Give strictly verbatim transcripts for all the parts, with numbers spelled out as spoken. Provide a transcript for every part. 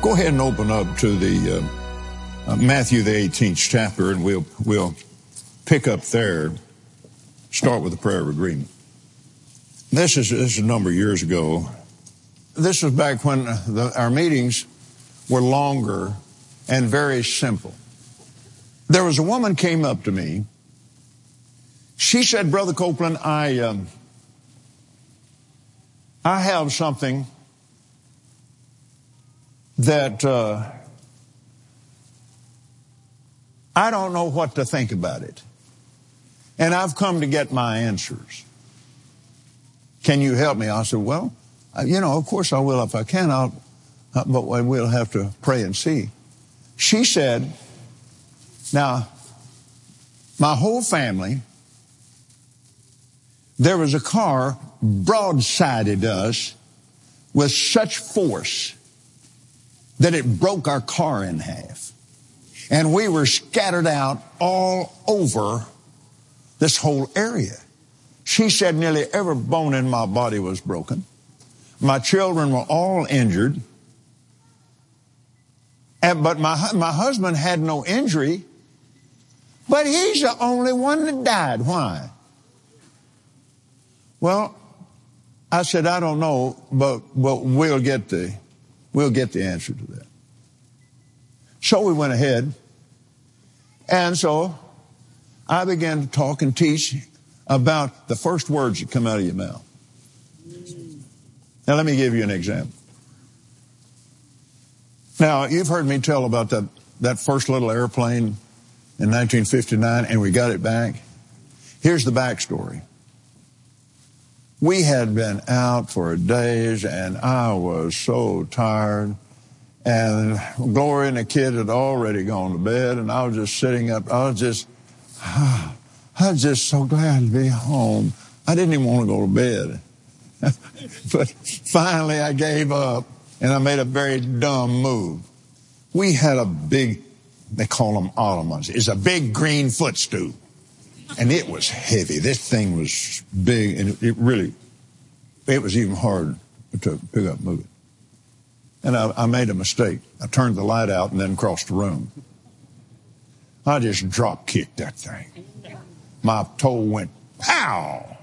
Go ahead and open up to the uh, uh, Matthew, the eighteenth chapter, and we'll we'll pick up there. Start with the prayer of agreement. This is this is a number of years ago. This was back when the, our meetings were longer and very simple. There was a woman came up to me. She said, "Brother Copeland, I um, I have something that uh, I don't know what to think about it. And I've come to get my answers. Can you help me?" I said, "Well, you know, of course I will if I can, I'll, uh, but we'll have to pray and see." She said, "Now, my whole family, there was a car broadsided us with such force that it broke our car in half. And we were scattered out all over this whole area." She said, "Nearly every bone in my body was broken. My children were all injured. And, but my, my husband had no injury. But he's the only one that died. Why?" Well, I said, "I don't know, but, but we'll get the, we'll get the answer to that." So we went ahead. And so I began to talk and teach about the first words that come out of your mouth. Now, let me give you an example. Now, you've heard me tell about that, that first little airplane in nineteen fifty-nine, and we got it back. Here's the backstory. We had been out for days, and I was so tired. And Gloria and the kid had already gone to bed, and I was just sitting up. I was just, I was just so glad to be home. I didn't even want to go to bed. But finally I gave up, and I made a very dumb move. We had a big, they call them ottomans. It's a big green footstool. And it was heavy. This thing was big, and it really, it was even hard to pick up and move it. And I, I made a mistake. I turned the light out and then crossed the room. I just drop kicked that thing. My toe went pow.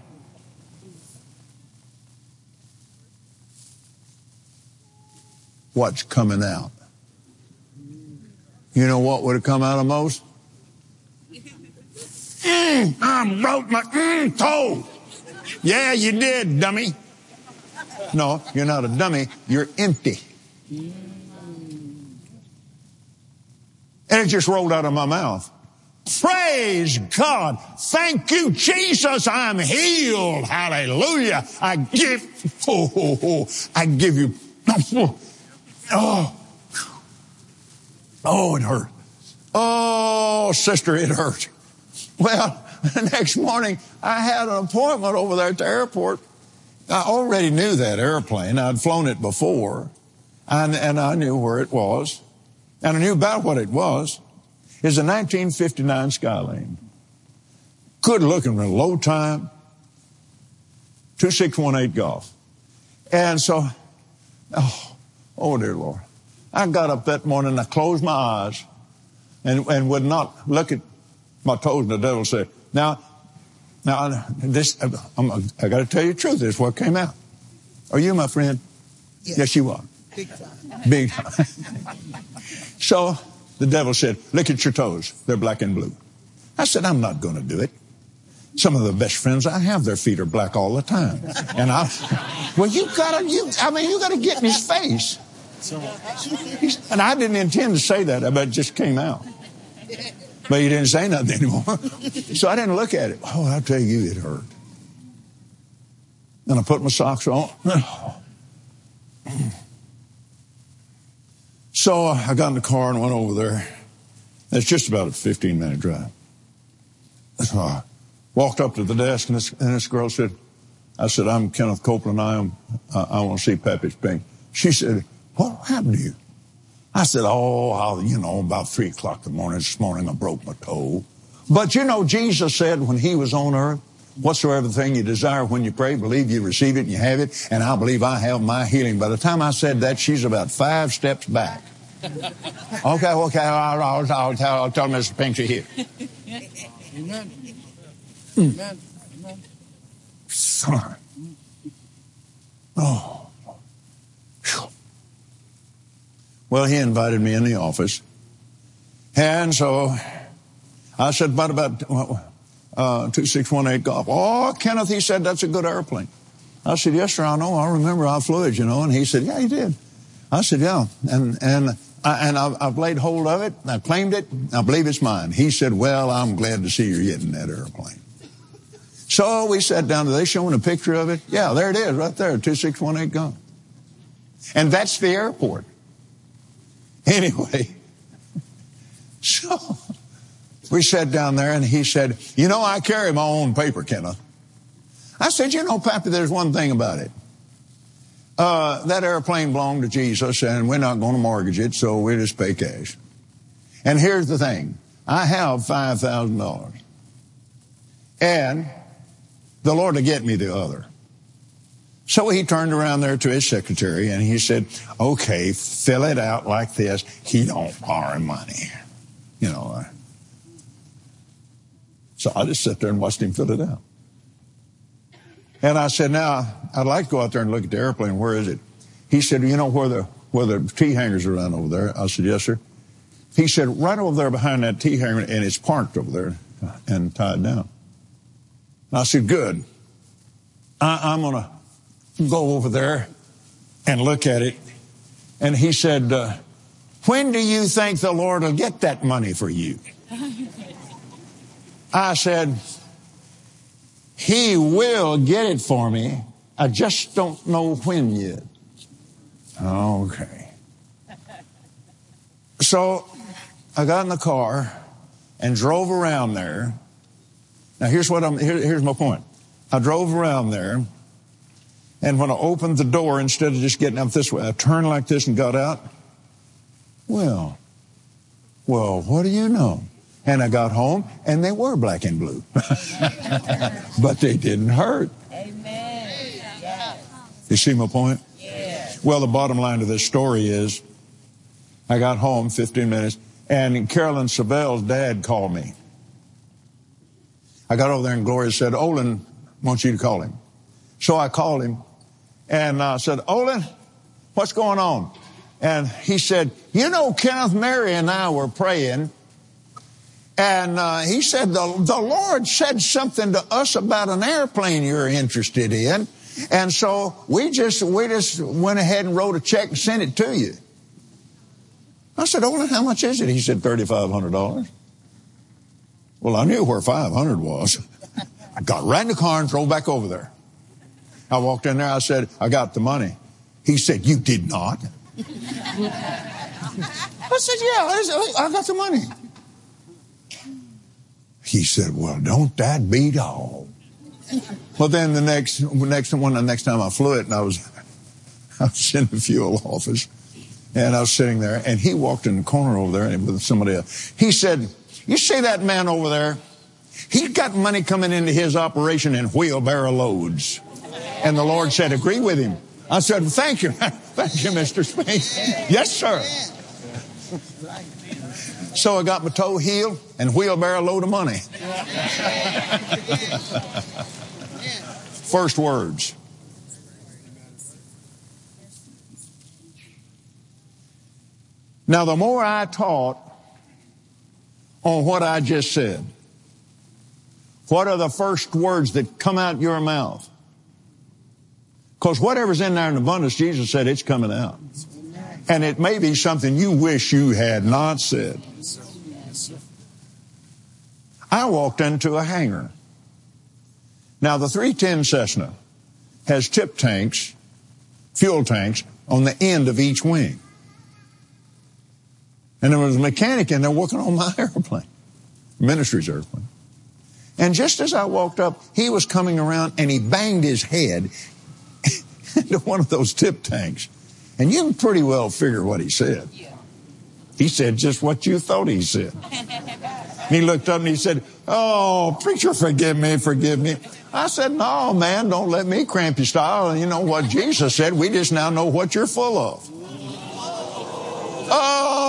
What's coming out? You know what would have come out of most? Mm, I broke my mm, toe. Yeah, you did, dummy. No, you're not a dummy. You're empty. And it just rolled out of my mouth. Praise God. Thank you, Jesus. I'm healed. Hallelujah. I give, oh, oh, oh, I give you, oh, oh, it hurt. Oh, sister, it hurt. Well, the next morning, I had an appointment over there at the airport. I already knew that airplane. I'd flown it before, and, and I knew where it was, and I knew about what it was. It's a nineteen fifty-nine Skylane. Good looking, low time, two six one eight Golf. And so, oh, oh dear Lord. I got up that morning, I closed my eyes, and, and would not look at my toes, and the devil said, now, now, this, I'm, I got to tell you the truth. This is what came out. Are you my friend? Yes, yes you are. Big time. Big time. So the devil said, look at your toes. They're black and blue. I said, I'm not going to do it. Some of the best friends I have, their feet are black all the time. And I, well, you got to, you, I mean, you got to get in his face. And I didn't intend to say that, but it just came out. But he didn't say nothing anymore. So I didn't look at it. Oh, I'll tell you, it hurt. And I put my socks on. So I got in the car and went over there. It's just about a fifteen minute drive. So I walked up to the desk, and this, and this girl said, I said, I'm Kenneth Copeland. I am, uh, I want to see Pappy's Pink. She said, what happened to you? I said, oh, I'll, you know, about three o'clock in the morning this morning, I broke my toe. But you know, Jesus said when he was on earth, whatsoever thing you desire when you pray, believe you receive it and you have it. And I believe I have my healing. By the time I said that, she's about five steps back. Okay, okay, I'll, I'll, I'll, tell, I'll tell Mister Pinksy here. Amen. Mm. Amen. Amen. Son. Oh. Whew. Well, he invited me in the office. And so I said, what about uh, two six one eight Golf? Oh, Kenneth, he said, that's a good airplane. I said, yes, sir, I know. I remember I flew it, you know. And he said, yeah, you did. I said, yeah. And and I, and I've, I've laid hold of it. I claimed it. I believe it's mine. He said, well, I'm glad to see you're getting that airplane. So we sat down. Are they showing a picture of it? Yeah, there it is right there, two six one eight Golf. And that's the airport. Anyway, so we sat down there and he said, you know, I carry my own paper, Kenneth. I said, you know, Pappy, there's one thing about it. Uh, that airplane belonged to Jesus and we're not going to mortgage it, so we'll just pay cash. And here's the thing. I have five thousand dollars. And the Lord will get me the other. So he turned around there to his secretary and he said, okay, fill it out like this. He don't borrow money. You know. So I just sat there and watched him fill it out. And I said, now, I'd like to go out there and look at the airplane. Where is it? He said, you know where the where the T-hangers are around over there? I said, yes, sir. He said, right over there behind that T-hanger, and it's parked over there and tied down. And I said, good. I, I'm going to go over there and look at it. And he said, uh, when do you think the Lord will get that money for you? I said, he will get it for me. I just don't know when yet. Okay. So I got in the car and drove around there. Now here's what I'm, here, here's my point. I drove around there, and when I opened the door, instead of just getting up this way, I turned like this and got out. Well, well, what do you know? And I got home, and they were black and blue. But they didn't hurt. Amen. Yeah. You see my point? Yeah. Well, the bottom line of this story is, I got home fifteen minutes, and Carolyn Savell's dad called me. I got over there, and Gloria said, Olin wants you to call him. So I called him, and I uh, said, Olin, what's going on? And he said, you know, Kenneth, Mary and I were praying, and uh, he said, the, the Lord said something to us about an airplane you're interested in. And so we just we just went ahead and wrote a check and sent it to you. I said, Olin, how much is it? He said, thirty-five hundred dollars. Well, I knew where five hundred was. I got right in the car and drove back over there. I walked in there. I said, I got the money. He said, you did not? I said, yeah, I got the money. He said, well, don't that beat all? Well, then the next, next one, the next time I flew it, and I was, I was in the fuel office, and I was sitting there, and he walked in the corner over there with somebody else. He said, you see that man over there? He's got money coming into his operation in wheelbarrow loads. And the Lord said, agree with him. I said, thank you. Thank you, Mister Spinks. Yes, sir. So I got my toe healed and wheelbarrow load of money. First words. Now, the more I taught on what I just said, what are the first words that come out your mouth? Because whatever's in there in abundance, Jesus said it's coming out. And it may be something you wish you had not said. I walked into a hangar. Now, the three ten Cessna has tip tanks, fuel tanks, on the end of each wing. And there was a mechanic in there working on my airplane, ministry's airplane. And just as I walked up, he was coming around and he banged his head into one of those tip tanks. And you can pretty well figure what he said. He said just what you thought he said. And he looked up and he said, oh, preacher, forgive me, forgive me. I said, no, man, don't let me cramp your style. And you know what Jesus said? We just now know what you're full of. Oh,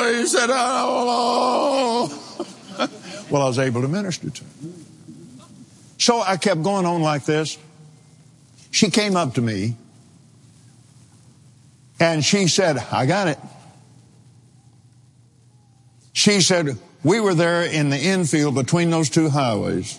oh, he said, oh. Well, I was able to minister to him. So I kept going on like this. She came up to me and she said, I got it. She said, we were there in the infield between those two highways.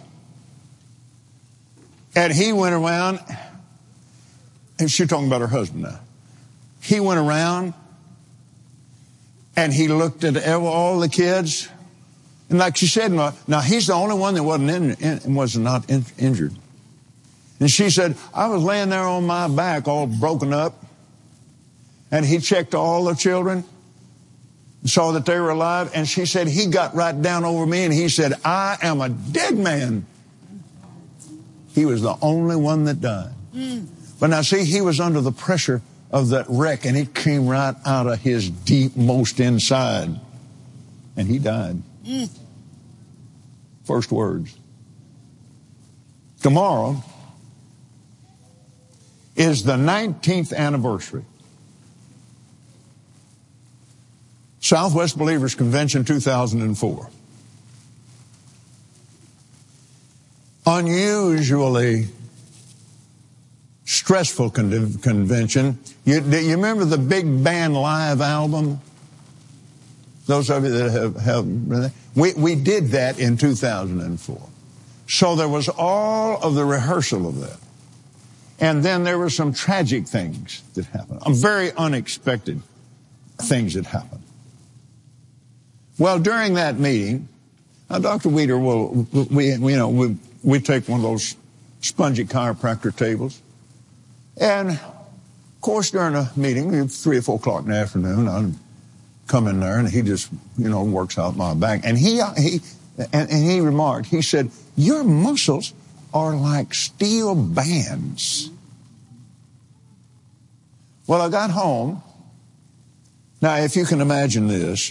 And he went around, and she's talking about her husband now. He went around and he looked at all the kids. And like she said, now he's the only one that wasn't in, in, was not in, injured. And she said, I was laying there on my back all broken up. And he checked all the children, saw that they were alive. And she said, he got right down over me and he said, I am a dead man. He was the only one that died. Mm. But now see, he was under the pressure of that wreck and it came right out of his deep most inside. And he died. Mm. First words. Tomorrow is the nineteenth anniversary. Southwest Believers Convention two thousand four. Unusually stressful con- convention. You, you remember the Big Band Live album? Those of you that have, have we, we did that in two thousand four. So there was all of the rehearsal of that. And then there were some tragic things that happened. Very unexpected things that happened. Well, during that meeting, now Doctor Weeder will, we, we, you know, we, we take one of those spongy chiropractor tables. And, of course, during a meeting, three or four o'clock in the afternoon, I'd come in there and he just, you know, works out my back. And he, he, and, and he remarked, he said, your muscles are like steel bands. Well, I got home. Now, if you can imagine this,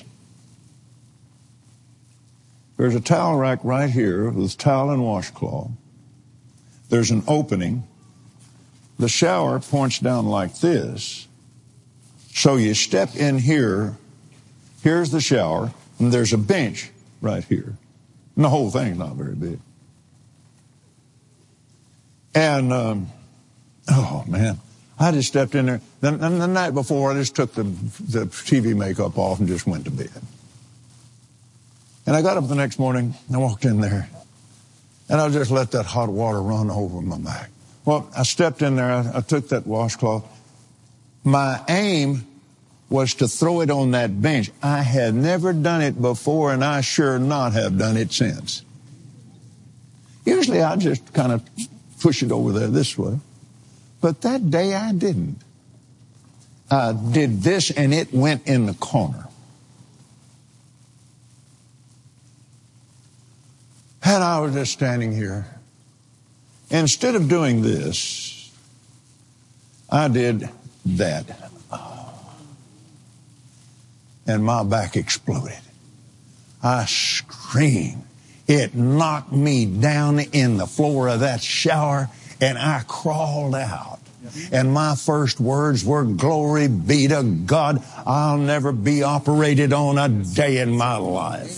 there's a towel rack right here with towel and washcloth. There's an opening. The shower points down like this. So you step in here. Here's the shower. And there's a bench right here. And the whole thing's not very big. And, um, oh, man. I just stepped in there. Then, and the night before, I just took the, the T V makeup off and just went to bed. And I got up the next morning, and I walked in there, and I just let that hot water run over my back. Well, I stepped in there, I, I took that washcloth. My aim was to throw it on that bench. I had never done it before, and I sure not have done it since. Usually I just kind of push it over there this way. But that day I didn't. I did this, and it went in the corner. And I was just standing here. Instead of doing this, I did that. And my back exploded. I screamed. It knocked me down in the floor of that shower, and I crawled out. And my first words were, glory be to God. I'll never be operated on a day in my life.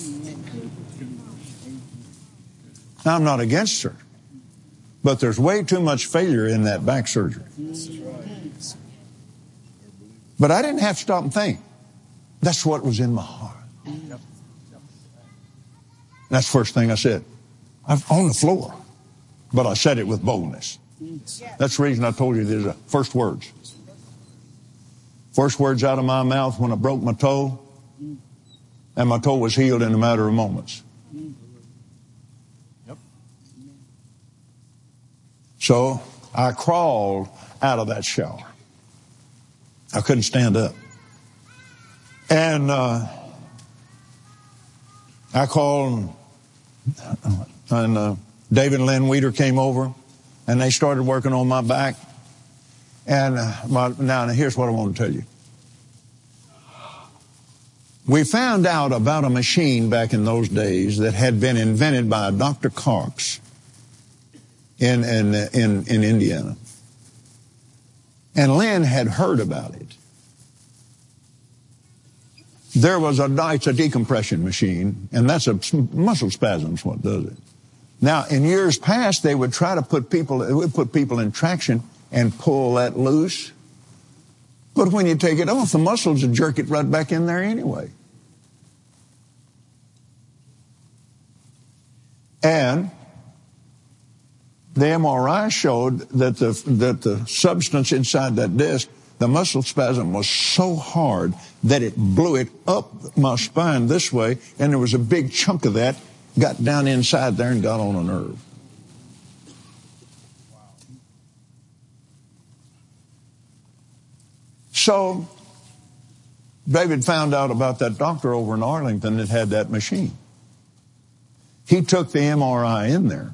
Now, I'm not against surgery, but there's way too much failure in that back surgery. But I didn't have to stop and think. That's what was in my heart. That's the first thing I said. I'm on the floor, but I said it with boldness. That's the reason I told you these are first words. First words out of my mouth when I broke my toe, and my toe was healed in a matter of moments. So I crawled out of that shower. I couldn't stand up. And uh, I called, and uh, David and Lynn Weeder came over, and they started working on my back. And uh, my, now, now here's what I want to tell you. We found out about a machine back in those days that had been invented by Doctor Cox in, in, in, in Indiana. And Lynn had heard about it. there was a, it's a decompression machine, and that's a muscle spasms what does it. Now, in years past, they would try to put people, it would put people in traction and pull that loose. But when you take it off, the muscles will jerk it right back in there anyway. And the M R I showed that the, that the substance inside that disc, the muscle spasm was so hard that it blew it up my spine this way, and there was a big chunk of that got down inside there and got on a nerve. So David found out about that doctor over in Arlington that had that machine. He took the M R I in there.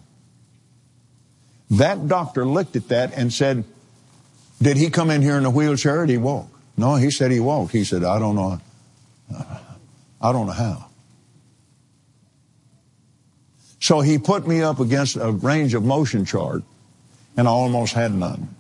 That doctor looked at that and said, did he come in here in a wheelchair or did he walk? No, he said he walked. He said, I don't know. I don't know how. So he put me up against a range of motion chart, and I almost had none.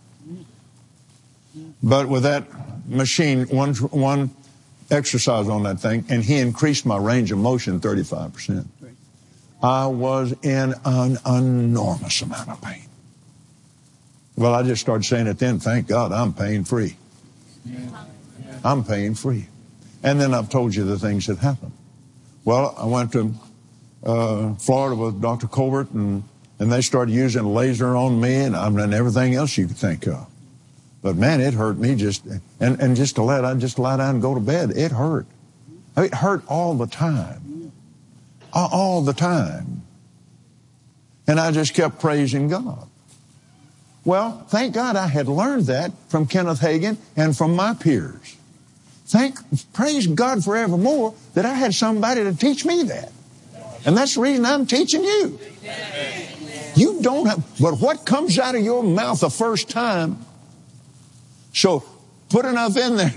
But with that machine, one, one exercise on that thing, and he increased my range of motion thirty-five percent. I was in an enormous amount of pain. Well, I just started saying it then, thank God I'm pain-free. I'm pain-free. And then I've told you the things that happened. Well, I went to uh, Florida with Doctor Colbert, and, and they started using laser on me and, I mean, everything else you could think of. But, man, it hurt me just, and, and just to let, I just lie down and go to bed, it hurt. I mean, it hurt all the time. All the time. And I just kept praising God. Well, thank God I had learned that from Kenneth Hagin and from my peers. Thank, praise God forevermore that I had somebody to teach me that. And that's the reason I'm teaching you. You don't have, but what comes out of your mouth the first time, so put enough in there.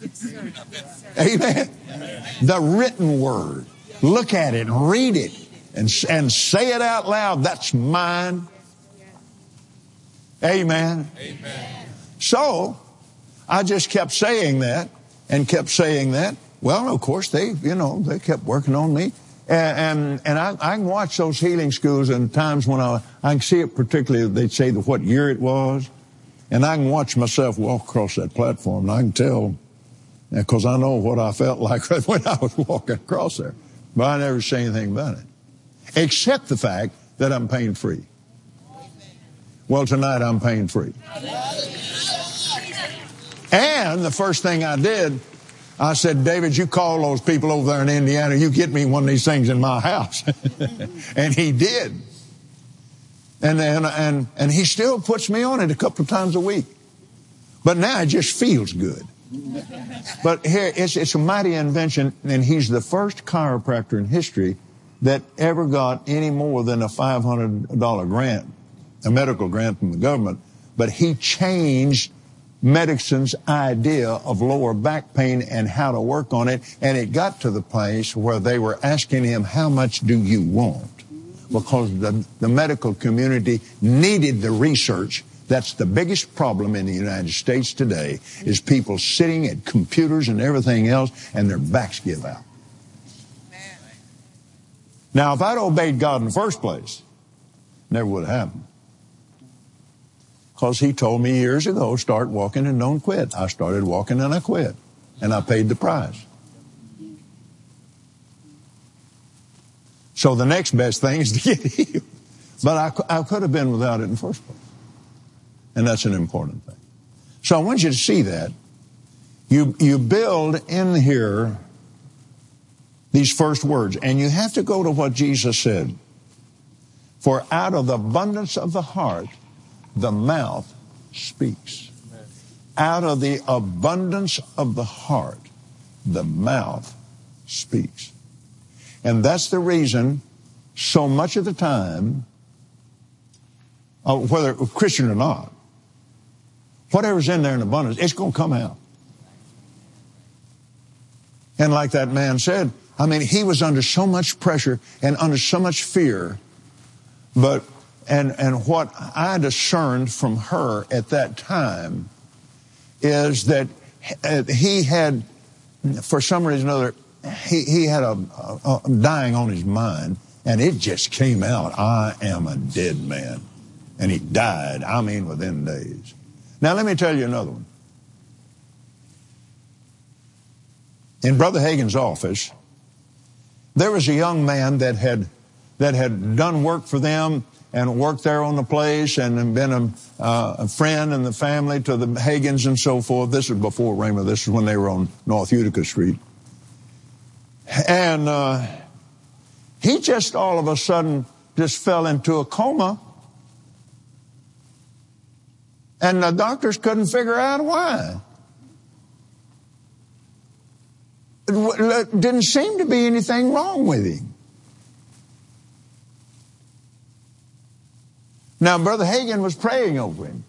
Amen. The written word. Look at it, read it, and, and say it out loud. That's mine. Amen. Amen. So, I just kept saying that and kept saying that. Well, of course, they, you know, they kept working on me. And, and, and I, I can watch those healing schools and times when I, I can see it particularly, they'd say the, what year it was. And I can watch myself walk across that platform and I can tell, because I know what I felt like when I was walking across there. But I never say anything about it. Except the fact that I'm pain-free. Well, tonight I'm pain-free. And the first thing I did, I said, David, you call those people over there in Indiana. You get me one of these things in my house. And he did. And, and, and, and he still puts me on it a couple of times a week. But now it just feels good. But here, it's, it's a mighty invention, and he's the first chiropractor in history that ever got any more than a five hundred dollars grant, a medical grant from the government. But he changed medicine's idea of lower back pain and how to work on it, and it got to the place where they were asking him, how much do you want? Because the, the medical community needed the research. That's the biggest problem in the United States today, is people sitting at computers and everything else, and their backs give out. Now, if I'd obeyed God in the first place, never would have happened. Because he told me years ago, start walking and don't quit. I started walking and I quit. And I paid the price. So the next best thing is to get healed. But I, I could have been without it in the first place. And that's an important thing. So I want you to see that. You, you build in here these first words. And you have to go to what Jesus said. For out of the abundance of the heart, the mouth speaks. Out of the abundance of the heart, the mouth speaks. And that's the reason so much of the time, uh, whether Christian or not, whatever's in there in abundance, it's going to come out. And like that man said, I mean, he was under so much pressure and under so much fear. But, and, and what I discerned from her at that time is that he had, for some reason or other, he, he had a, a, a dying on his mind, and it just came out, I am a dead man. And he died, I mean, within days. Now, let me tell you another one. In Brother Hagin's office, there was a young man that had that had done work for them and worked there on the place and been a, uh, a friend in the family to the Hagins and so forth. This was before Rhema. This was when they were on North Utica Street. And uh, he just all of a sudden just fell into a coma. And the doctors couldn't figure out why. It didn't seem to be anything wrong with him. Now, Brother Hagin was praying over him.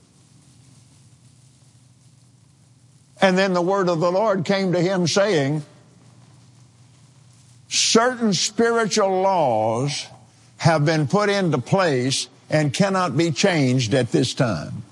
And then the word of the Lord came to him saying, certain spiritual laws have been put into place and cannot be changed at this time.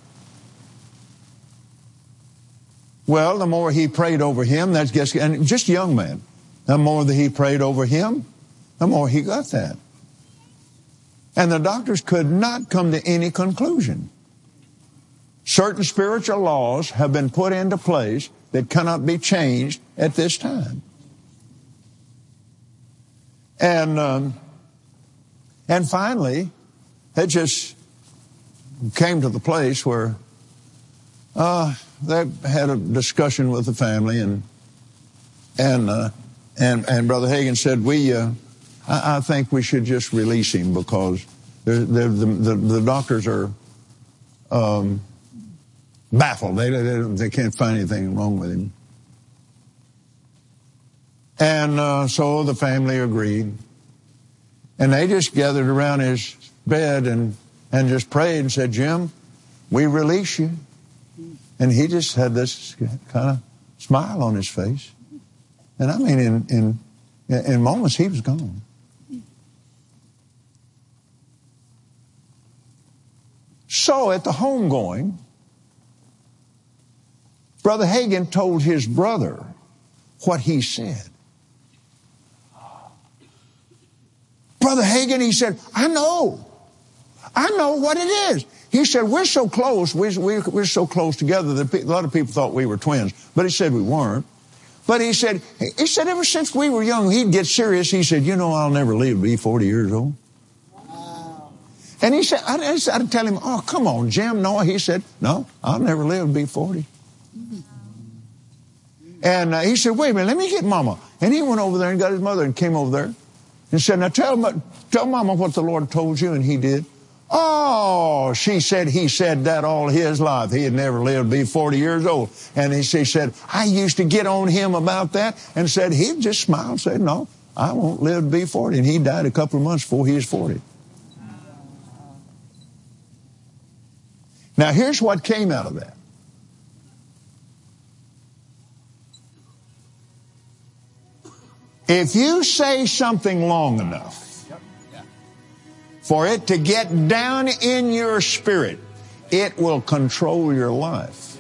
Well, the more he prayed over him, that's just, and just a young man, the more that he prayed over him, the more he got that. And the doctors could not come to any conclusion. Certain spiritual laws have been put into place that cannot be changed at this time. And, um, and finally, it just came to the place where, uh, they had a discussion with the family, and and uh, and and Brother Hagin said, "We, uh, I, I think we should just release him because they're, they're, the, the the doctors are um, baffled. They, they they can't find anything wrong with him." And uh, so the family agreed, and they just gathered around his bed and and just prayed and said, "Jim, we release you." And he just had this kind of smile on his face. And I mean, in, in, in moments, he was gone. So at the homegoing, Brother Hagin told his brother what he said. Brother Hagin, he said, I know. I know what it is. He said, we're so close, we're, we're, we're so close together that a lot of people thought we were twins. But he said we weren't. But he said, he said ever since we were young, he'd get serious. He said, you know, I'll never live to be forty years old. Wow. And he said, I, I'd tell him, oh, come on, Jim. No, he said, no, I'll never live to be forty. Mm-hmm. And uh, he said, wait a minute, let me get Mama. And he went over there and got his mother and came over there and said, now tell, tell Mama what the Lord told you. And he did. Oh, she said he said that all his life. He had never lived to be forty years old. And he, she said, I used to get on him about that and said, he'd just smile and say, no, I won't live to be forty. And he died a couple of months before he was forty. Now, here's what came out of that. If you say something long enough, for it to get down in your spirit, it will control your life.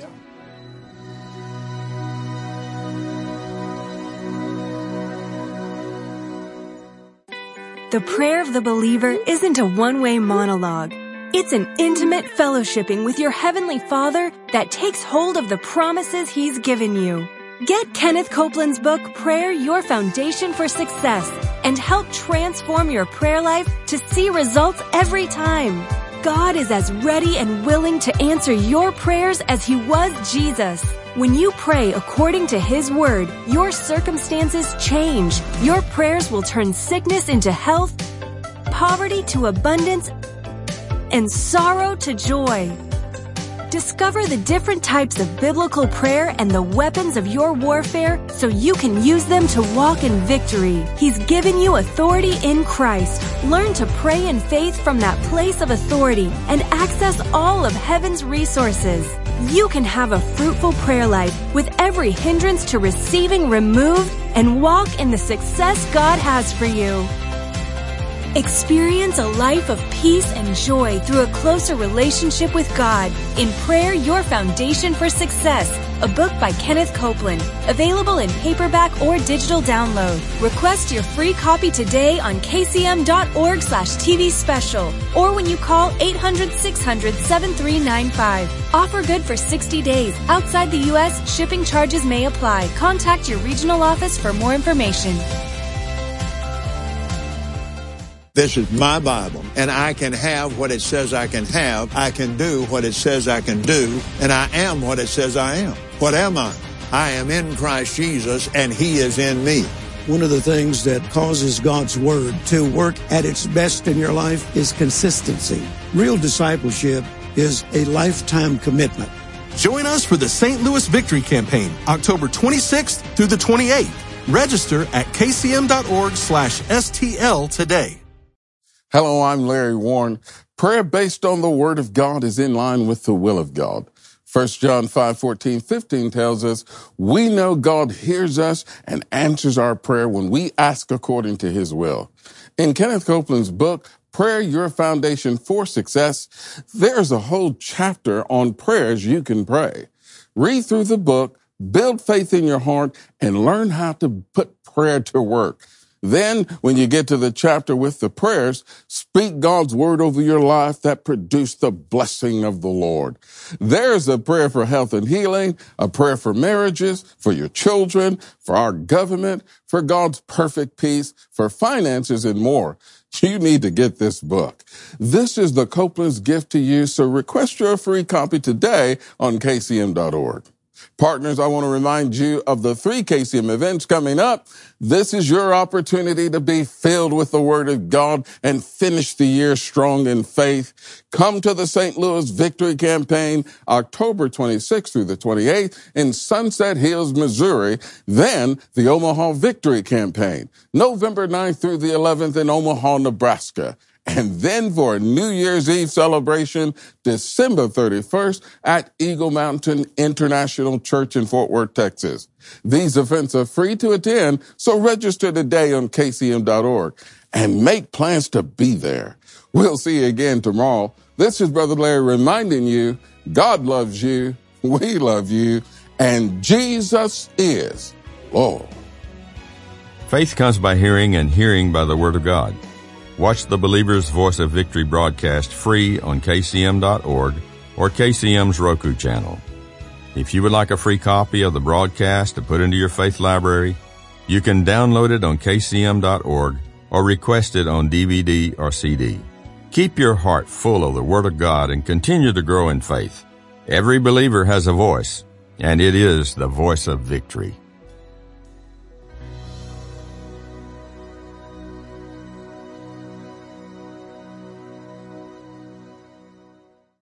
The prayer of the believer isn't a one-way monologue. It's an intimate fellowshipping with your Heavenly Father that takes hold of the promises He's given you. Get Kenneth Copeland's book, Prayer, Your Foundation for Success, and help transform your prayer life to see results every time. God is as ready and willing to answer your prayers as He was Jesus. When you pray according to His Word, your circumstances change. Your prayers will turn sickness into health, poverty to abundance, and sorrow to joy. Discover the different types of biblical prayer and the weapons of your warfare so you can use them to walk in victory. He's given you authority in Christ. Learn to pray in faith from that place of authority and access all of heaven's resources. You can have a fruitful prayer life with every hindrance to receiving removed and walk in the success God has for you. Experience a life of peace and joy through a closer relationship with God. In Prayer, Your Foundation for Success, a book by Kenneth Copeland, available in paperback or digital download. Request your free copy today on kcm.org slash TV special or when you call eight hundred, six hundred, seven three nine five. Offer good for sixty days. Outside the U S, shipping charges may apply. Contact your regional office for more information. This is my Bible, and I can have what it says I can have. I can do what it says I can do, and I am what it says I am. What am I? I am in Christ Jesus, and He is in me. One of the things that causes God's Word to work at its best in your life is consistency. Real discipleship is a lifetime commitment. Join us for the Saint Louis Victory Campaign, October twenty-sixth through the twenty-eighth. Register at kcm.org slash STL today. Hello, I'm Larry Warren. Prayer based on the Word of God is in line with the will of God. First John five, fourteen, fifteen tells us, we know God hears us and answers our prayer when we ask according to His will. In Kenneth Copeland's book, Prayer, Your Foundation for Success, there's a whole chapter on prayers you can pray. Read through the book, build faith in your heart, and learn how to put prayer to work. Then, when you get to the chapter with the prayers, speak God's word over your life that produce the blessing of the Lord. There's a prayer for health and healing, a prayer for marriages, for your children, for our government, for God's perfect peace, for finances, and more. You need to get this book. This is the Copeland's gift to you, so request your free copy today on k c m dot org. Partners, I want to remind you of the three K C M events coming up. This is your opportunity to be filled with the Word of God and finish the year strong in faith. Come to the Saint Louis Victory Campaign, October twenty-sixth through the twenty-eighth in Sunset Hills, Missouri. Then the Omaha Victory Campaign, November ninth through the eleventh in Omaha, Nebraska. And then for a New Year's Eve celebration, December thirty-first at Eagle Mountain International Church in Fort Worth, Texas. These events are free to attend, so register today on k c m dot org and make plans to be there. We'll see you again tomorrow. This is Brother Larry reminding you, God loves you, we love you, and Jesus is Lord. Faith comes by hearing, and hearing by the Word of God. Watch the Believer's Voice of Victory broadcast free on k c m dot org or K C M's Roku channel. If you would like a free copy of the broadcast to put into your faith library, you can download it on k c m dot org or request it on D V D or C D. Keep your heart full of the Word of God and continue to grow in faith. Every believer has a voice, and it is the voice of victory.